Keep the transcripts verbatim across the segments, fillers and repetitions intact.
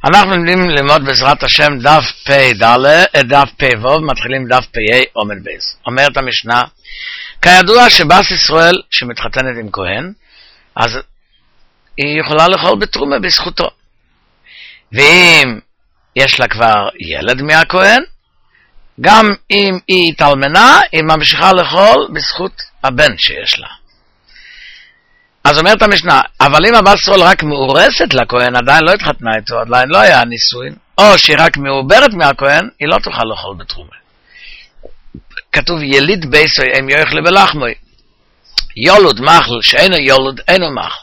אנחנו לומדים ללמוד בעזרת השם דף פ' ד', דף פ' ו', מתחילים דף פ' ה' עומד בייס. אומרת המשנה, כידוע שבס ישראל שמתחתנת עם כהן, אז היא יכולה לאכול בתרומה בזכותו. ואם יש לה כבר ילד מהכהן, גם אם היא התאלמנה, היא ממשיכה לאכול בזכות הבן שיש לה. אז אומרת המשנה, אבל אם הבת ישראל רק מאורסת לכהן, עדיין לא התחתנה איתו, עדיין לא היה נישואין, או שהיא רק מעוברת מהכהן, היא לא תוכל לאכול בתרומה. כתוב יליד בייסוי אם יאכל בלחמוי. יולוד מחל שאינו יולוד אינו מחל.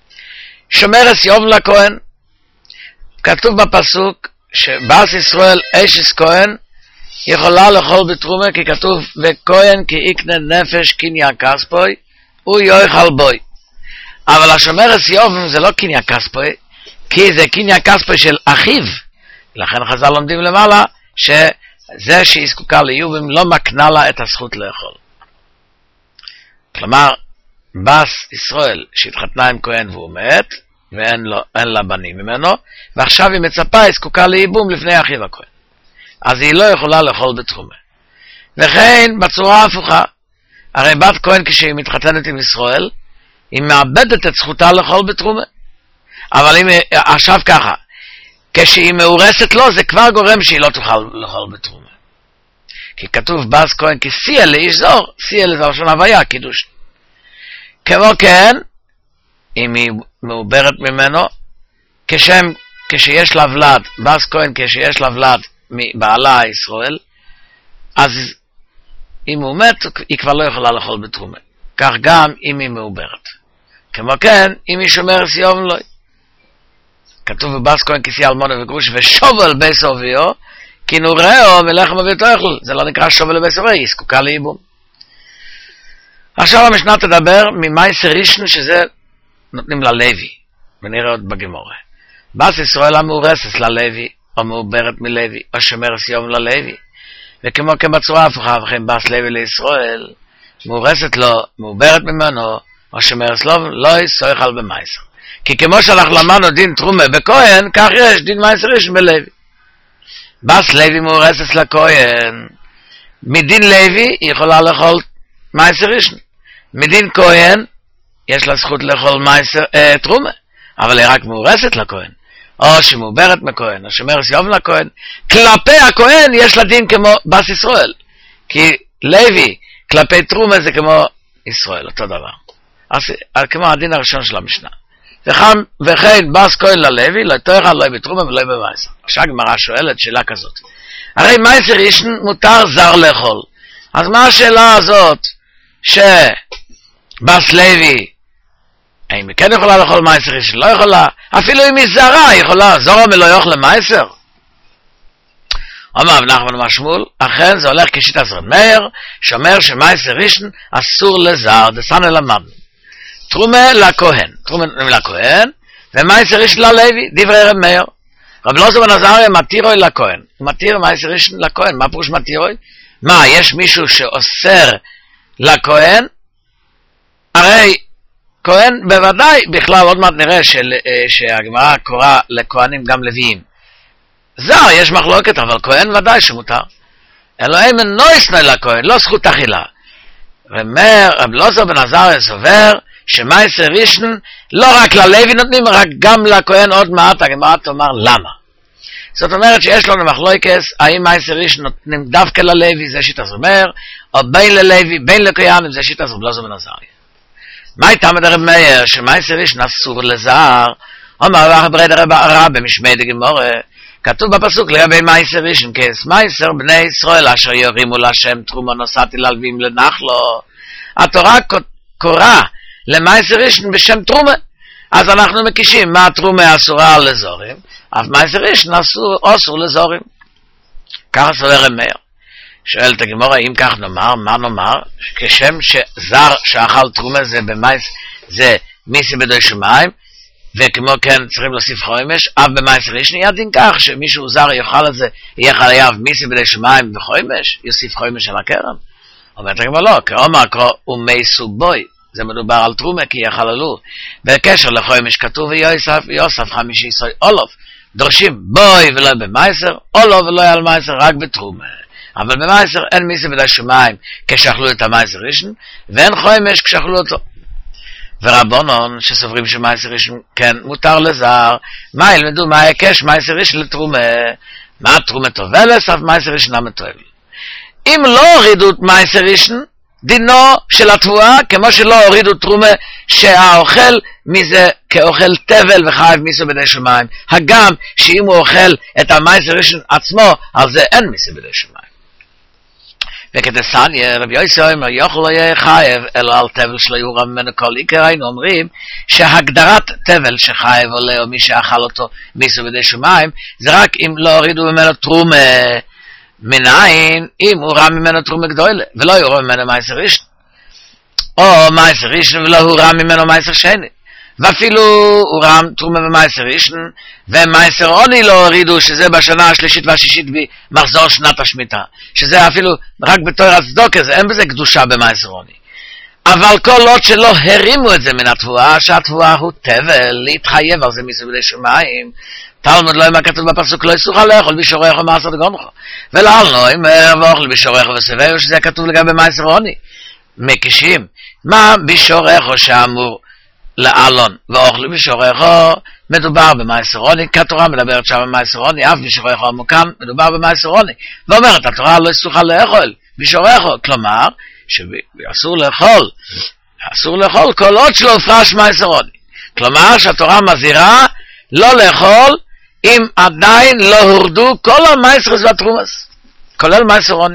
שומרס יוב לכהן. כתוב בפסוק שבס ישראל אשס כהן יכולה לאכול בתרומה, כי כתוב וכהן כי יקנה נפש קניין כספוי הוא יאכל בוי. אבל השומרס יובם זה לא קניין כספוי, כי זה קניין כספוי של אחיו. לכן חז"ל לומדים למעלה שזה שהיא זקוקה ליובם לא מקנה לה את הזכות לאכול. כלומר, בס ישראל שהתחתנה עם כהן והוא מת, ואין לו, אין לה בנים ממנו, ועכשיו היא מצפה, היא זקוקה לייבום לפני אחיו הכהן. אז היא לא יכולה לאכול בתרומה. וכן, בצורה הפוכה, הרי בת כהן כשהיא מתחתנת עם ישראל, היא מאבדת את זכותה לאכול בתרומה. אבל אם, עכשיו ככה, כשהיא מאורסת לו, זה כבר גורם שהיא לא תוכל לאכול בתרומה. כי כתוב בס כהן כסיע לאיש זור, סיע לזה ראשון הוויה, קידוש. כמו כן, אם היא מעוברת ממנו, כשם, כשיש לה ולד, בס כהן כשיש לה ולד מבעלה ישראל, אז אם הוא מת, היא כבר לא יכולה לאכול בתרומה. כך גם אם היא מעוברת. כמו כן, אם היא שומרת סיובן לא. כתוב בבס כהן כסיע אלמונה וגרוש, ושובל בייס אביו, כי נוראו מלחם אביו תאכל. זה לא נקרא שובל בייס אביו, היא זקוקה לייבום. עכשיו המשנה תדבר ממייסר ראשון שזה נותנים ללוי, ונראה עוד בגמורה. בס ישראל המאורסת ללוי, או מעוברת מלוי, או שומרת סיובן ללוי. וכמו כן בצורה הפוכה, וכן בס לוי לישראל, מאורסת לו, מעוברת ממנו, או שמרס לא, לא יסויכל במייסר. כי כמו שאנחנו למדנו דין תרומה בכהן, כך יש דין מייסר ראשון בלוי. בס לוי מאורסת לכהן, מדין לוי היא יכולה לאכול מייסר ראשון. מדין כהן, יש לה זכות לאכול מייסר, אה, תרומה, אבל היא רק מאורסת לכהן. או שמעוברת מכהן, או שמרס יובן לכהן. כלפי הכהן יש לה דין כמו בס ישראל. כי לוי, כלפי תרומה זה כמו ישראל, אותו דבר. אז כמו הדין הראשון של המשנה. וכן, וכן בס כהן ללוי, לא תאכל, לא בתרומה ולא במייסר. עכשיו הגמרא שואלת שאלה כזאת. הרי מייסר ראשון מותר זר לאכול. אז מה השאלה הזאת שבס לוי, האם היא כן יכולה לאכול מייסר ראשון? לא יכולה. אפילו אם היא זרה, היא יכולה. זורה מלא יאכל למייסר. אומר נחמן משמול, אכן זה הולך כשיטת רב מאיר, שאומר שמייסר ראשון אסור לזר, דסנה למדנו. תרומה לכהן, תרומה לכהן, ומייסר ראשון ללוי, דברי רב מאיר. רב אלעזר בן עזריה מתירוי לכהן, מתיר מייסר ראשון לכהן, מה פירוש מתירוי? מה, יש מישהו שאוסר לכהן? הרי כהן בוודאי, בכלל עוד מעט נראה של, שהגמרא קורא לכהנים גם לוויים. זר, יש מחלוקת, אבל כהן ודאי שמותר. אלוהים אינו ישנא לכהן, לא זכות אכילה. ומר, רב אלעזר בן עזריה סובר, שמייסר ראשון לא רק ללוי נותנים, רק גם לכהן עוד מעט, הגמרא תאמר למה. זאת אומרת שיש לנו מחלוקת, האם מייסר ראשון נותנים דווקא ללוי, זה שיטת רב מאיר, או בין ללוי, בין לכהנים, זה שיטת רב אלעזר בן עזריה. מה הייתה מדרב מאיר, שמייסר ראשון אסור לזר, אומר לך ברד הרב במשמי דגמורה, כתוב בפסוק לגבי מייסר ראשון, כס מייסר בני ישראל אשר ירימו להשם תרומה נוסעתי ללווים לנחלו. התורה קוראה למייסר ראשון בשם תרומה. אז אנחנו מקישים מה התרומה אסורה לזורים, אף מייסר ראשון אסור, אסור לזורים. ככה סובר רב מאיר. שואלת הגמרא, אם כך נאמר, מה נאמר? כשם שזר שאכל תרומה זה במייס, זה מיסי בדוי שמיים, וכמו כן צריכים להוסיף חומש, אף במייסר ראשון יהיה דין כך שמישהו זר יאכל את זה, יהיה חייב מיסי בדוי שמיים וחומש, יוסיף חומש על הקרן. אומרת הגמרא לא, כאומר הוא מייסו בוי, זה מדובר על תרומה כי יחללו. בקשר לחומש כתוב ויוסף יוסף חמישי סוי אולוף, דורשים בוי ולא במייסר, או לא ולא על מייסר, רק בתרומה. אבל במייסר אין מיסה בדי שמיים כשאכלו את המייסר ראשון, ואין חומש כשאכלו אותו. ורבונון שסוברים שמייסר ראשון כן מותר לזר, מה ילמדו מה היקש מייסר ראשון לתרומה, מה תרומה טובלס, אף מייסר ראשון המטובל. אם לא הורידו את מייסר ראשון, דינו של התבואה, כמו שלא הורידו תרומה שהאוכל מזה כאוכל תבל וחייב מיסו בדי שמיים, הגם שאם הוא אוכל את המייסר ראשון עצמו, על זה אין מיסו בדי שמיים. וכתסניה, רבי יוסי אומר, יוכל לא יהיה חייב, אלא על תבל שלא יורם ממנו כל עיקר, היינו אומרים שהגדרת תבל שחייב עולה, או מי שאכל אותו מיסו בדי שמיים, זה רק אם לא הורידו ממנו תרומה, מנין, אם הוא רם ממנו תרומה גדולה, ולא יורם ממנו מייסר ראשון, או מייסר ראשון ולא הוא רם ממנו מייסר שני, ואפילו הוא רם תרומה במייסר ראשון, ומייסר עוני לא הורידו, שזה בשנה השלישית והשישית במחזור שנת השמיטה, שזה אפילו רק בתור הצדוקה, זה אין בזה קדושה במייסר עוני. אבל כל עוד שלא הרימו את זה מן התבואה, שהתבואה הוא תבל, להתחייב על זה מיסו בדי שמיים, תלמוד לא מה כתוב בפסוק, לא יסוך לאכול בישורך ומעשר דגונך, ולעל נוים ואוכל בישורך וסביהו, שזה כתוב לגבי מייסר עוני. מקישים, מה בישורך שאמור לעלון ואוכל בישורך, מדובר במייסר עוני, כתורה מדברת שם במייסר עוני, אף בישורך המוקם, מדובר במייסר עוני, ואומרת התורה לא יסוך לאכול בישורך, כלומר שאסור לאכול, אסור לאכול כל עוד שלא הופרש מייסר עוני, כלומר שהתורה מזהירה לא לאכול אם עדיין לא הורדו כל המייסרס והתרומס, כולל מייסר עוני.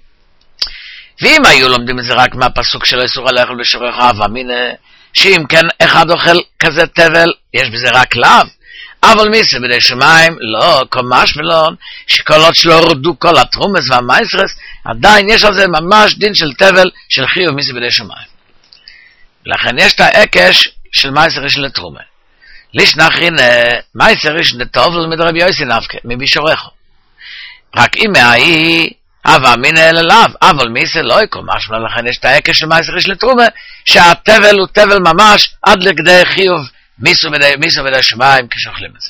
ואם היו לומדים את זה רק מהפסוק של איסור לאכול בישורך, ואמינה שאם כן אחד אוכל כזה תבל, יש בזה רק לאו, אבל מיסה בדי שמיים, לא, כל משמלון, שכל עוד שלא הורדו כל התרומס והמייסרס, עדיין יש על זה ממש דין של תבל, של חיוב מיסה בדי שמיים. לכן יש את העקש של מייסר ראשון לתרומה. לישנחין מייסר ראשון לטובל מדרבי יוסי נפקא, מבישורך. רק אם מהי, הווה מינא אליו, אבל מיסה לא יקום משמע, לכן יש את העקש של מייסר ראשון לתרומה, שהתבל הוא תבל ממש עד לכדי חיוב מיסו בדי שמיים כשאוכלים את זה.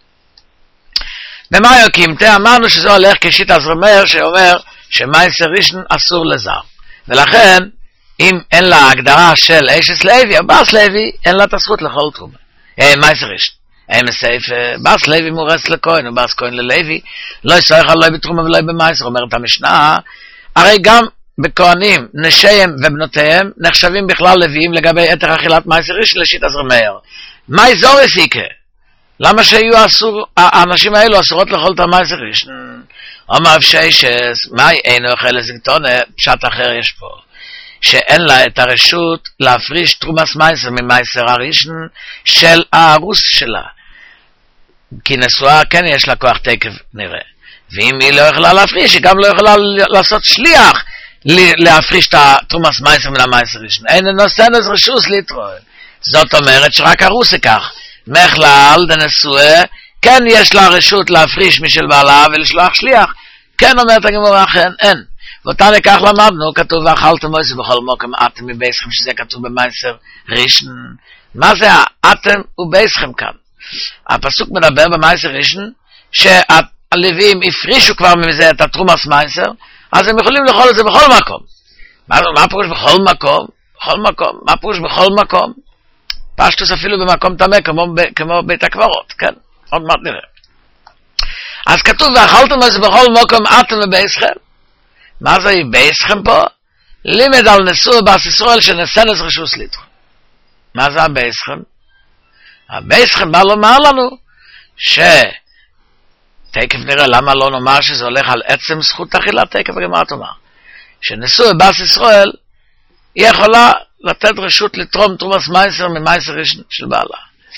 במה יוקימתה אמרנו שזה הולך כשיט הזרמר שאומר שמייסר ראשון אסור לזר, ולכן אם אין לה הגדרה של אשס לוי או בס לוי, אין לה את הזכות לכל תרומה. מייסר ראשון. אין מסייף, בס לוי מורס לכהן, או בס כהן ללוי, לא יסורך על לא בתרומה ולא במייסר, אומרת המשנה, הרי גם בכהנים, נשיהם ובנותיהם, נחשבים בכלל לוויים לגבי יתר אכילת מייסר ראשון לשיט הזרמר. מה יזור יסיקה? למה שיהיו אסור, האנשים האלו אסורות לאכול את המייסר ראשון? אומר שיישס, מה אין אוכל לזגתונה, פשט אחר יש פה. שאין לה את הרשות להפריש תרומס מייסר ממייסר הראשון של הארוס שלה. כי נשואה כן יש לה כוח תקף נראה. ואם היא לא יכולה להפריש, היא גם לא יכולה לעשות שליח להפריש את התרומס מייסר מן המייסר הראשון. אין נוסנס רשוס להתרואל. זאת אומרת שרק ארוס כך. מכלל דנשואה, כן יש לה רשות להפריש משל בעלה ולשלוח שליח. כן אומרת הגמרא, אכן אין. ואותה לכך למדנו, כתוב ואכלתם מויסי בכל מוקם אתם מבייסכם, שזה כתוב במייסר ראשון. מה זה האתם ובייסכם כאן? הפסוק מדבר במייסר ראשון, שהלווים הפרישו כבר מזה את התרומס מייסר, אז הם יכולים לאכול את זה בכל מקום. מה, מה פירוש בכל מקום? בכל מקום. מה פירוש בכל מקום? פשטוס אפילו במקום תמה, כמו, כמו בית הקברות, כן? עוד מעט נראה. אז כתוב ואכלתם מויסי בכל מוקם אתם מבייסכם. מה זה בייסכם פה? לימד על נשוא באס ישראל שנסנס רשוס ליטרו. מה זה הבייסכם? הבייסכם בא לומר לנו שתקף נראה למה לא נאמר שזה הולך על עצם זכות אכילה, תקף הגמרא תאמר שנשוא באס ישראל היא יכולה לתת רשות לתרום תרומס מייסר ממייסר ראשון של בעלה.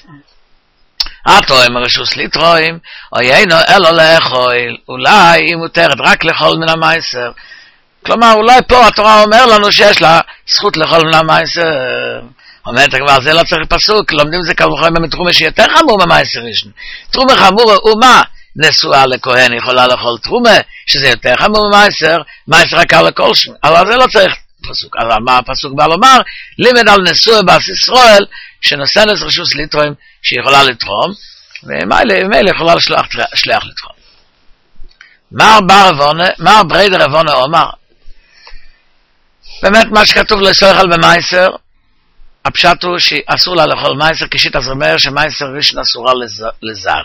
התואם רשוס ליטרוים, או יינו אלו לאכול, אולי היא מותרת רק לאכול מן המייסר. כלומר, אולי פה התורה אומר לנו שיש לה זכות לאכול מן המייסר. אומרת כבר, זה לא צריך פסוק, לומדים את זה כמובן בתרומה שיותר חמור ממייסר ראשון. תרומה חמור הוא מה? נשואה לכהן יכולה לאכול תרומה, שזה יותר חמור ממייסר, מייסר רק על הכל שם. אבל זה לא צריך פסוק. אבל מה הפסוק בא לומר? לימד על נשואה באס ישראל, שנוסנס רשוס ליטרוים, שהיא יכולה לתרום, ומילא יכולה לשלוח שליח לטחון. מר בר רבונה, מר בריידר רבונה אומר, באמת מה שכתוב לסויכל במייסר, הפשט הוא שאסור לה לאכול מייסר, כשיט אז אומר שמייסר ראשון אסורה לזר.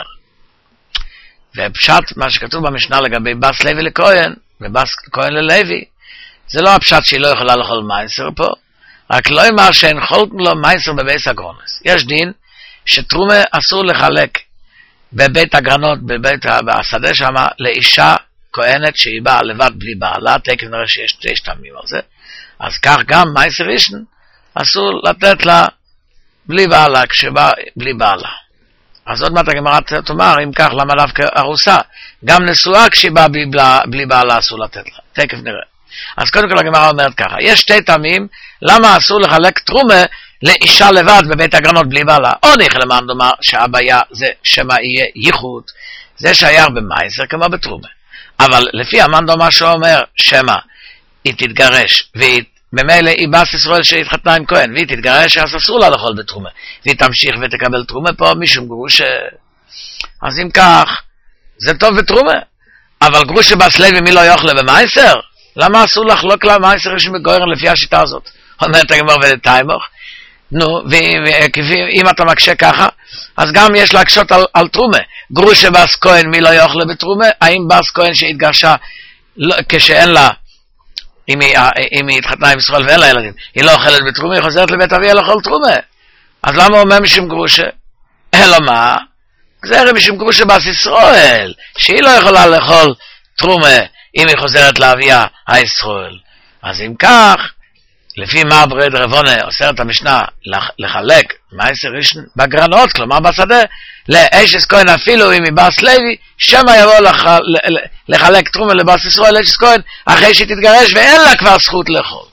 והפשט, מה שכתוב במשנה לגבי בס לוי לכהן, ובס כהן ללוי, זה לא הפשט שהיא לא יכולה לאכול מייסר פה, רק לא אמר שאין חולק לו מייסר בבית הגרונס. יש דין שתרומה אסור לחלק בבית הגרנות, בבית השדה שם, לאישה כהנת שהיא באה לבד בלי בעלה, תכף נראה שיש שתי טעמים על זה, אז כך גם מייסר ראשון אסור לתת לה בלי בעלה, כשבא בלי בעלה. אז עוד מעט הגמרא תאמר, אם כך למה דווקא ארוסה, גם נשואה כשהיא באה בלי, בלי בעלה אסור לתת לה, תכף נראה. אז קודם כל הגמרא אומרת ככה, יש שתי טעמים למה אסור לחלק תרומה לאישה לבד בבית הגרנות בלי בעלה. או ניחא למען דומה שהבעיה זה שמה יהיה ייחוד, זה שייך במייסר כמו בתרומה. אבל לפי המאן דומה שהוא אומר שמה היא תתגרש, והיא ממילא היא בס ישראל שהתחתנה עם כהן, והיא תתגרש אז אסור לה לאכול בתרומה, והיא תמשיך ותקבל תרומה פה משום גרוש. אז אם כך זה טוב בתרומה, אבל גרוש שבס לוי מי לא יאכלה במייסר? למה אסור לחלוק לה מייסר ראשון בגוירן לפי השיטה הזאת? אומרת הגמרא ודתיימוך, נו, ואם אתה מקשה ככה, אז גם יש להקשות על, על תרומה. גרוש שבס כהן מי לא יאכלה בתרומה? האם בס כהן שהתגרשה לא, כשאין לה, אם היא, אם היא התחתנה עם ישראל ואין לה ילדים, היא לא אוכלת בתרומה, היא חוזרת לבית אביה לאכול תרומה. אז למה הוא אומר משום גרושה? אלא מה? זה הרי משום גרושה בס ישראל, שהיא לא יכולה לאכול תרומה אם היא חוזרת לאביה הישראל. אז אם כך, לפי מה ברד רבונה אוסרת המשנה לחלק מייסר ראשון בגרנות, כלומר בשדה, לאשס כהן אפילו אם היא בס לוי, שמה יבוא לח, לחלק תרומה לבס ישראל לאשס כהן, אחרי שהיא תתגרש ואין לה כבר זכות לאכול.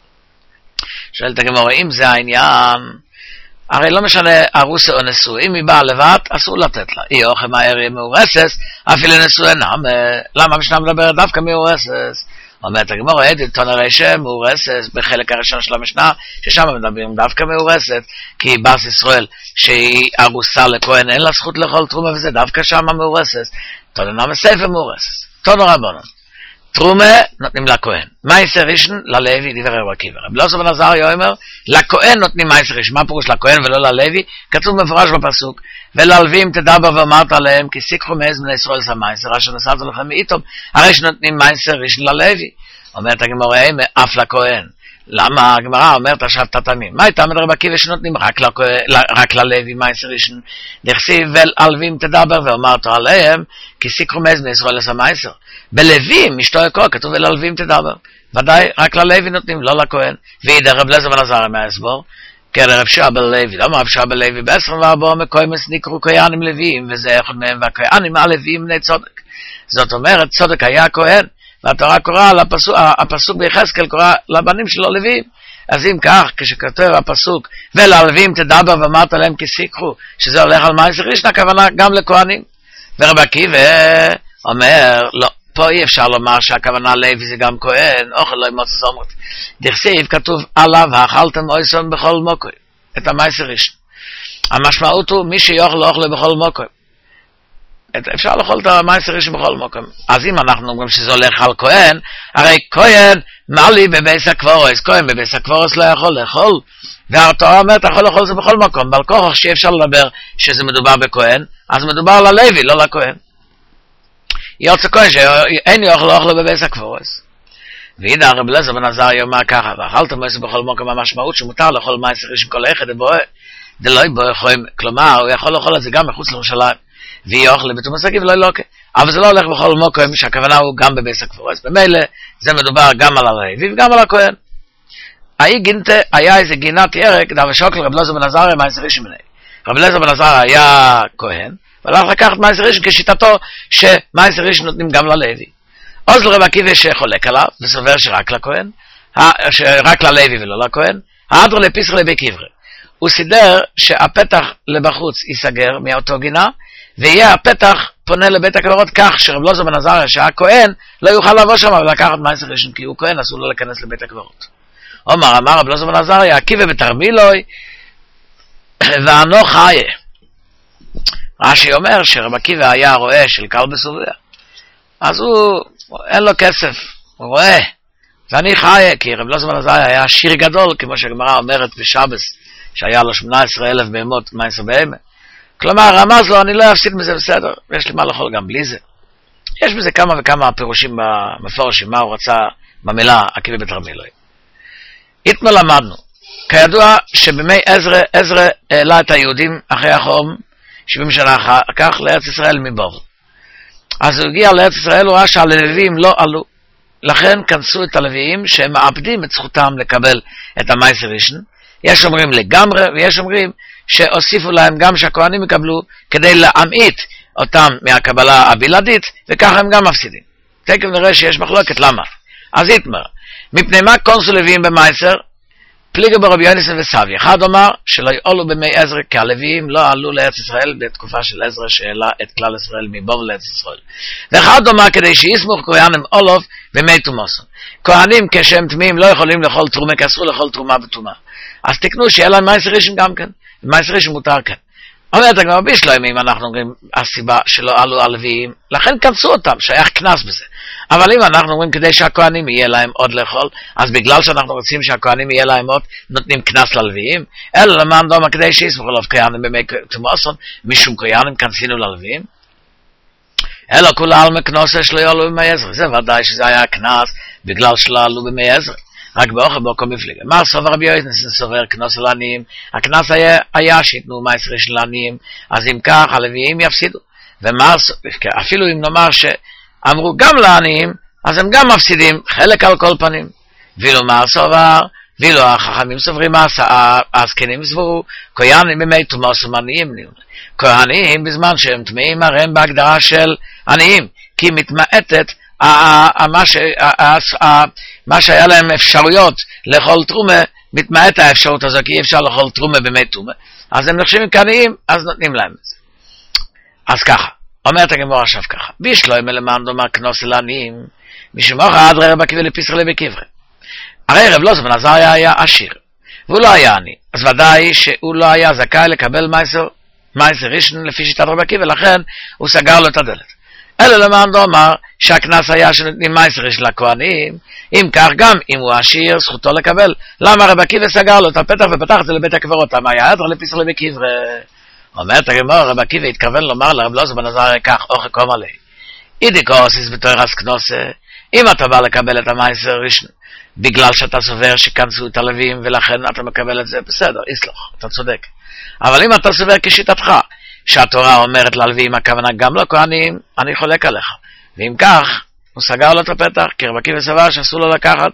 שואלת הגמרא, אם זה העניין, הרי לא משנה ארוסה או נשוא, אם היא באה לבד, אסור לתת לה. היא אוכל מהר היא מאורסס, אפילו נשוא אינם, למה המשנה מדברת דווקא מאורסס? אומרת הגמרא, עדית תונרי שמאורסת בחלק הראשון של המשנה, ששם מדברים דווקא מאורסת, כי בס ישראל שהיא ארוסה לכהן אין לה זכות לאכול תרומה, וזה דווקא שם מאורסת. תוננה מספר מאורסת. תונו רבנן, תרומה נותנים לכהן, מייסר ראשון ללוי, דברי רבי עקיבא. רבי אלעזר בן עזריה אומר, לכהן נותנים מייסר ראשון. מה פירוש לכהן ולא ללוי? כתוב מפורש בפסוק, וללווים תדבר ואמרת עליהם, כי סיככו מעז בני ישראל המייסר, אשר נשאת לכם מאיתום, הרי שנותנים מייסר ראשון ללוי. אומרת הגמרא, אף לכהן. למה הגמרא אומרת עכשיו תתמים? מה הייתה מדבר רבי עקיבא שנותנים רק, רק ללוי מייסר ראשון? דכתיב וללווים תדבר ואמרת עליהם, כי סיככו מעז בני ישראל המייסר. בלווים, משתו יקור, כתוב וללווים תדבר. ודאי, רק ללוי נותנים, לא לכהן. וידע רב אלעזר בן עזריה מההסבר, כן, רב שעה בלוי, למה רב שעה בלוי? בעשרים וארבעה מקוימס נקראו כהנים לוויים, וזה אחד מהם, והכהנים הלוויים בני צודק. זאת אומרת, צודק היה כהן, והתורה קוראה, הפסוק, הפסוק ביחזקאל קורא לבנים שלו לוויים. אז אם כך, כשכתוב הפסוק, וללוויים תדבר ואמרת להם כי סיככו, שזה הולך על מייסר ראשון, הכוונה גם לכהנים. ורבי עקיבא אומר, לא, פה אי אפשר לומר שהכוונה לוי זה גם כהן, אוכל לא ימוץ זומרת. דכתיב כתוב עליו, האכלתם אויסון בכל מוקוי, את המייסר ראשון. המשמעות הוא, מי שיאכל לא אוכל בכל מוקוי. אפשר לאכול את המייסר ראשון בכל מוקוי. אז אם אנחנו אומרים שזה הולך על כהן, הרי כהן מעלי בביס הקבורס, כהן בביס הקבורס לא יכול לאכול, והתורה אומרת, אתה יכול לאכול זה בכל מקום, אבל כוח שאי אפשר לדבר שזה מדובר בכהן, אז מדובר ללוי, לא לכהן. יוצא כהן שאין יאכל לא אוכל בביס הקבורס. וידע רב אלעזר בן עזריה אומר ככה, ואכלתם מייסר בכל מקום, המשמעות שמותר לאכול מייסר ראשון כל אחד, דלוי בו יכולים, כלומר, הוא יכול לאכול את זה גם מחוץ לירושלים, ויאכל בתום השגיא ולא ילוקה. אבל זה לא הולך בכל מקום, שהכוונה הוא גם בביס הקבורס. במילא זה מדובר גם על הלוי וגם על הכהן. היה איזה גינת ירק, דא ושוקל רב אלעזר בן עזריה מייסר ראשון מני. רב אלעזר בן עזריה היה כהן, והלך לקחת מייסר ראשון כשיטתו שמייסר ראשון נותנים גם ללוי. אז לרבי עקיבא שחולק עליו, וסובר שרק לכהן, שרק ללוי ולא לכהן, האדרא לפיסחא לבי קברי. הוא סידר שהפתח לבחוץ ייסגר מאותו גינה, ויהיה הפתח פונה לבית הקברות כך שרב אלעזר בן עזריה שהיה כהן לא יוכל לבוא שם ולקחת מייסר ראשון, כי הוא כהן אסור לו להיכנס לבית הקברות. אומר אמר רב אלעזר בן עזריה, עקיבא בתרמילוי ואנו חיה. רש"י אומר שרב עקיבא היה רואה של כלבא סובע, אז הוא, אין לו כסף, הוא רואה, ואני חי, כי רב אלעזר בן עזריה היה עשיר גדול, כמו שהגמרא אומרת בשבס, שהיה לו שמונה עשרה אלף בהמות מעשר בהמה. כלומר, רמז לו, אני לא אפסיד מזה, בסדר, ויש לי מה לאכול גם בלי זה. יש בזה כמה וכמה פירושים במפורשים, מה הוא רצה במילה עקיבא בתרמילוי. איתמר למדנו, כידוע שבימי עזרא, עזרא העלה את היהודים אחרי החורם, שבעים שנה אחר כך, לארץ ישראל מבבל. אז הוא הגיע לארץ ישראל, הוא ראה שהלוויים לא עלו. לכן כנסו את הלוויים שהם מאבדים את זכותם לקבל את המעשר ראשון. יש אומרים לגמרי, ויש אומרים שהוסיפו להם גם שהכהנים יקבלו, כדי להמעיט אותם מהקבלה הבלעדית, וככה הם גם מפסידים. תכף נראה שיש מחלוקת, למה? אז יתמר, מפני מה כונסו לוויים במעשר? פליגו ברבי יוניסן וסבי. אחד אומר שלא יעלו במי עזרא, כי הלוויים לא עלו לארץ ישראל בתקופה של עזרא שהעלה את כלל ישראל מבבל לארץ ישראל. ואחד אומר כדי שיסמוך כהנים עולוב ומי תומוסון. כהנים כשהם תמימים לא יכולים לאכול תרומה, כי אסור לאכול תרומה בתרומה. אז תקנו שיהיה להם מעשר ראשון גם כן. מעשר ראשון מותר כן. אומרת הגמרא בישלוים, אם אנחנו אומרים הסיבה שלא עלו הלוויים, לכן כנסו אותם, שייך כנס בזה. אבל אם אנחנו אומרים כדי שהכהנים יהיה להם עוד לאכול, אז בגלל שאנחנו רוצים שהכהנים יהיה להם עוד, נותנים כנס ללוויים, אלא למען דומה כדי שיסמכו עליו כהנים במי תומוסון, משום כהנים כנסינו ללוויים. אלא כולה על מכנוסה שלא יעלו במי עזרא. זה ודאי שזה היה כנס בגלל שלא עלו במי עזרא. רק באוכל באוכל מפליגה. מה סובר רבי יוניסן סובר כנוס לעניים? הכנס היה, היה שיתנו מעשר ראשון לעניים, אז אם כך הלוויים יפסידו. ומה, אפילו אם נאמר שאמרו גם לעניים, אז הם גם מפסידים, חלק על כל פנים. ואילו מה סובר? ואילו החכמים סוברים, הזקנים סברו, כהנים במי תומוסון עניים. כהנים בזמן שהם טמאים הרי הם בהגדרה של עניים, כי מתמעטת מה שהיה להם אפשרויות לאכול תרומה, מתמעט האפשרות הזו, כי אי אפשר לאכול תרומה במי תרומה, אז הם נחשבים כעניים, אז נותנים להם את זה. אז ככה, אומרת הגמרא עכשיו ככה, בישלוים למען דומה כנוס לעניים, משום אוכל עד רב עקיבא לפיסר בקברי. הרי רב אלעזר בן עזריה היה עשיר, והוא לא היה עני, אז ודאי שהוא לא היה זכאי לקבל מעשר ראשון לפי שיטת רב עקיבא, לכן הוא סגר לו את הדלת. אלא למען דומר שהכנס היה שנותנים מעשר ראשון לכהנים, אם כך גם אם הוא עשיר זכותו לקבל. למה רב עקיבא סגר לו את הפתח ופתח את זה לבית הקברות? למה היה עזרא לפיסר בקברי? אומרת הגמרא, רב עקיבא התכוון לומר לרב אלעזר בן עזריה כך, אוכל קום עלי. אידי קורסיס בתורס כנוסה, אם אתה בא לקבל את המעשר ראשון, בגלל שאתה סובר שכנסו את הלוויים ולכן אתה מקבל את זה, בסדר, יסלח, אתה צודק. אבל אם אתה סובר כשיטתך, שהתורה אומרת ללוויים הכוונה גם לא כהנים, אני חולק עליך. ואם כך, הוא סגר לו את הפתח, כי רב עקיבא סבר שאסור לו לקחת.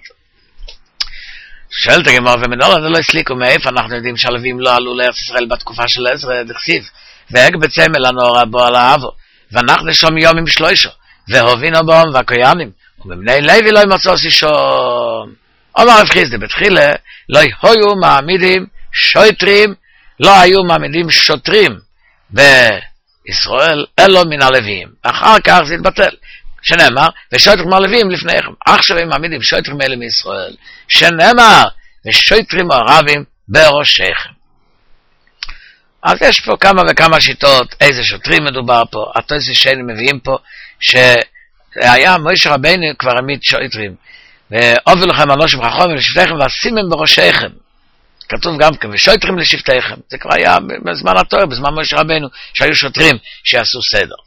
שואלת הגמרא, ומדור זה לא הסליקו מאיפה אנחנו יודעים שהלוויים לא עלו לארץ ישראל בתקופה של עזרא דכתיב, והג בצמל הנורא בו על האבו, ואנחנו שום יומים שלושה, והובינו בהם והכהנים, ובבני לוי לא ימצאו סישום. אומר רב חיסדא בתחילה, לא היו מעמידים שוטרים, לא היו מעמידים שוטרים בישראל, אלו מן הלוויים. אחר כך זה התבטל. שנאמר, ושוטרים מהלוויים לפניכם. עכשיו הם מעמידים שוטרים אלה מישראל. שנאמר, ושוטרים ערבים בראשיכם. אז יש פה כמה וכמה שיטות, איזה שוטרים מדובר פה. התוספות שהיינו מביאים פה, שהיה מוישה רבינו כבר העמיד שוטרים. והובילו לכם אנושים חכמים לשבטיכם, ושימם בראשיכם. כתוב גם כן, ושוטרים לשבטיכם. זה כבר היה בזמן התורה, בזמן מוישה רבינו, שהיו שוטרים שיעשו סדר.